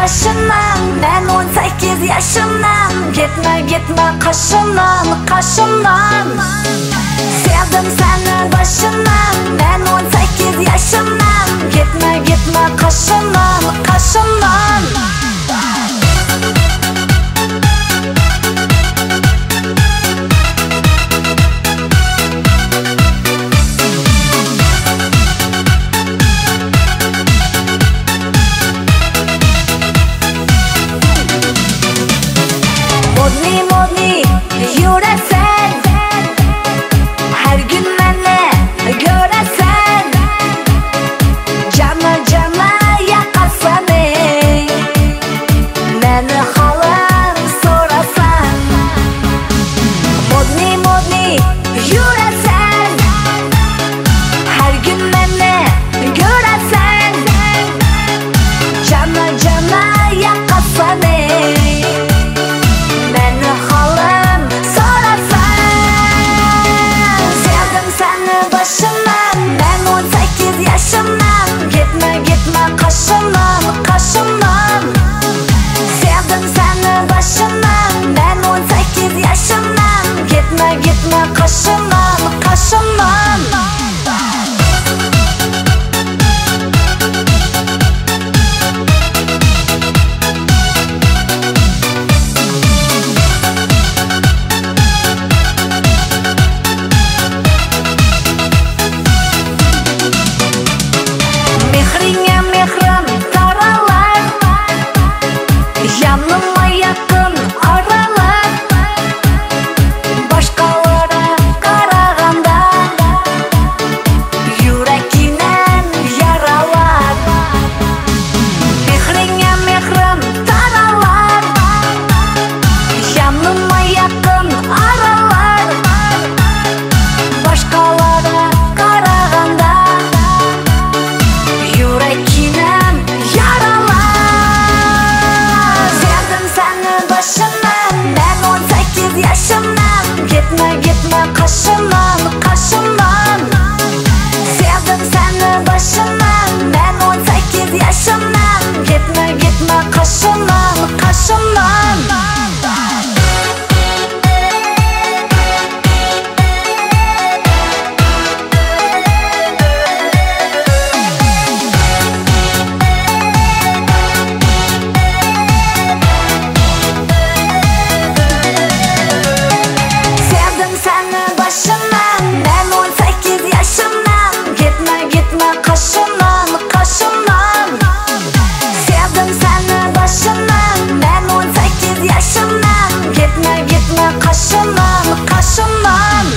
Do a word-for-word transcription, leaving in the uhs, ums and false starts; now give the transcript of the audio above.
başından, ben on sekiz yaşımdan. Gitme gitme kaşımdan, kaşımdan. Sevdim seni başından, ben on sekiz yaşımdan. Gitme gitme kaşımdan, kaşımdan. Modni modni yüresen, her gün beni göresen. Cana cana yakasan, beni halam sorasan. Modni modni yüresen, her gün beni göresen. Cana cana yakasan, ben on sekiz yaşımdan. Gitme gitme kaşımdan, kaşımdan. Sevdim seni başından, ben on sekiz yaşımdan. Gitme gitme kaşımdan, kaşımdan. Mehringe mehrim taralar, yanıma yakın aralar. Başkalara karaganda, yüreğinen yaralar. Mehringe mehrim taralar, yanıma yakın aralar. Başkalara karaganda, yüreğinem yaralar. Sevdim seni başından, ben on sekiz yaşımdan. Gitme gitme kaşımdan, kaşımdan. Sevdim seni başından, ben on sekiz yaşımdan. Gitme gitme kaşımdan, kaşımdan. Seni başından, ben on sekiz yaşımdan. Gitme gitme kaşımdan, kaşımdan. Sevdim seni başından, ben on sekiz yaşımdan. Gitme gitme kaşımdan, kaşımdan.